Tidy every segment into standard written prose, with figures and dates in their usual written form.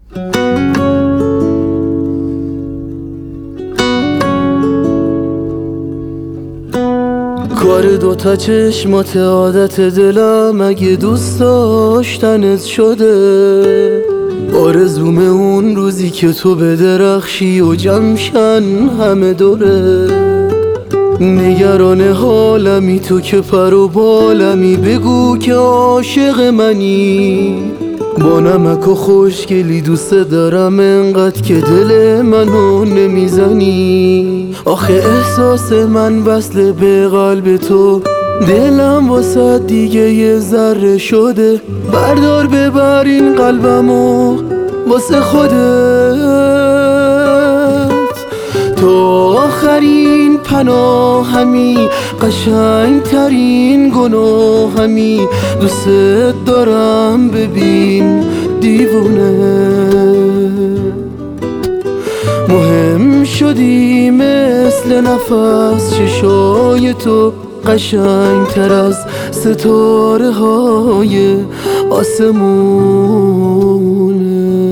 کار دوتا چشمات عادت دلم اگه دوست داشتنت شده، آرزوم اون روزی که تو بدرخشی و جمشن همه دوره. نگران حالمی تو که پر و بالمی، بگو که عاشق منی. با نمک و خوشگلی دوست دارم انقدر که دل منو نمیزنی. آخه احساس من وصله به قلب تو، دلم واسه دیگه یه ذره شده. بردار ببر این قلبمو واسه خودت. تو آخرین پناهمی، قشنگترین گناهمی. دوست دارم ببین دیوونه. مهم شدی مثل نفس، چشای تو قشنگتر از ستاره های آسمونه.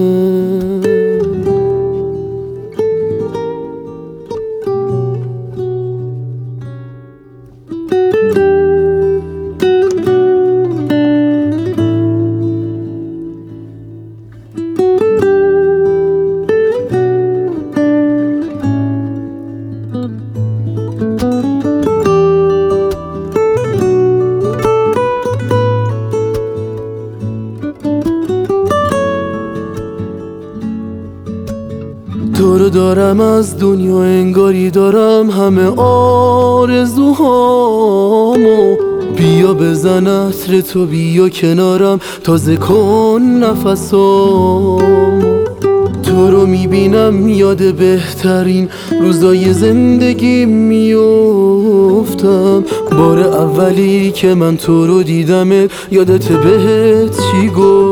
تو رو دارم از دنیا، انگاری دارم همه آرزوهامو. بیا بزن عطر تو، بیا کنارم، تازه کن نفسامو. تو رو میبینم یاد بهترین روزای زندگی میافتم. بار اولی که من تو رو دیدمت، یادت بهت چی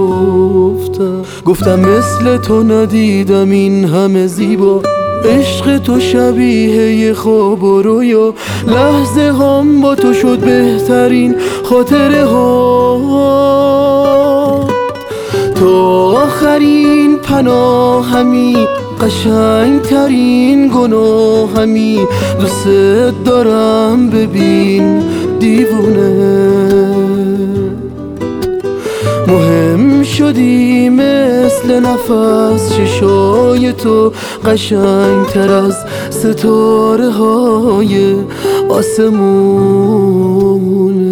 گفتم مثل تو ندیدم این همه زیبا. عشق تو شبیه یه خواب و رویا، لحظه هم با تو شد بهترین خاطره ها. تو آخرین پناهمی، قشنگترین گناهمی. دوست دارم ببین دیوونه. مهم شدی مثل نفس، چشای تو قشنگتر از ستاره های آسمونه.